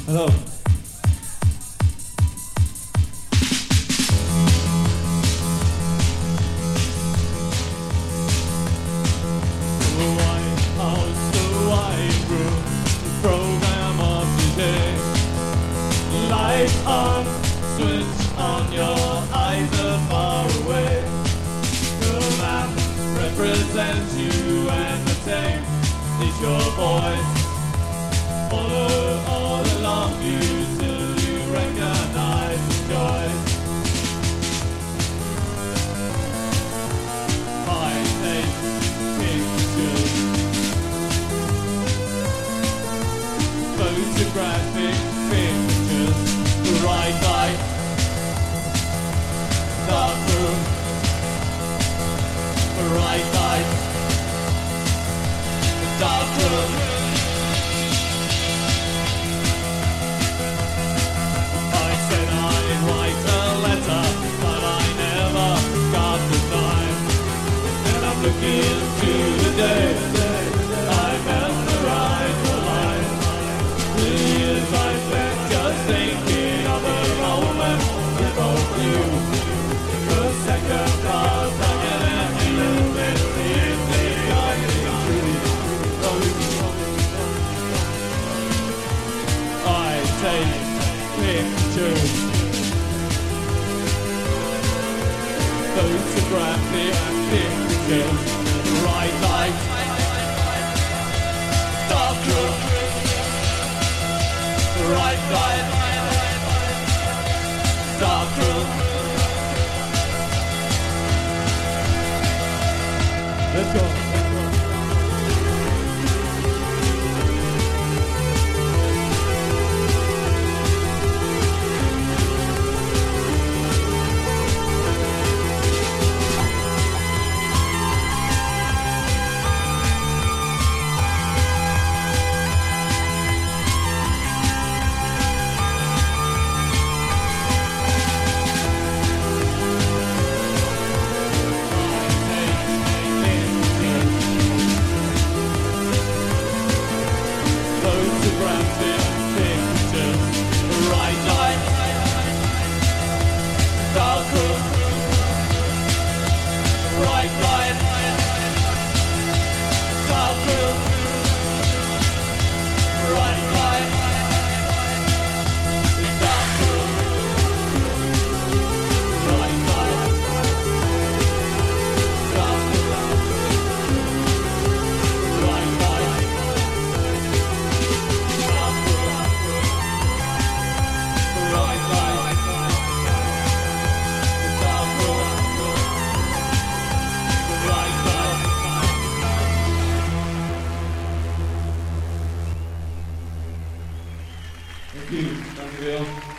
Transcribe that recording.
Hello. The White House, the White Room, the program of the day. Light on, switch on, your eyes are far away. The map represents you and the tape is your voice. Follow all along you till you recognize the choice. I take pictures, photographic pictures, the right light, dark room, the right light, the dark room. I said I'd write a letter, but I never got the time. And I'm looking to the day I memorized the line. The years I spent just thinking of the moment we both knew. The second class, I get a feeling that the evening coming true. I take pictures, photographic pictures, bright light, dark room, bright light, dark room. Let's go. Photographic pictures, bright light, dark room, bright light, dark room, bright light, dark room, bright light, dark room, bright light. Thank you. Dankjewel.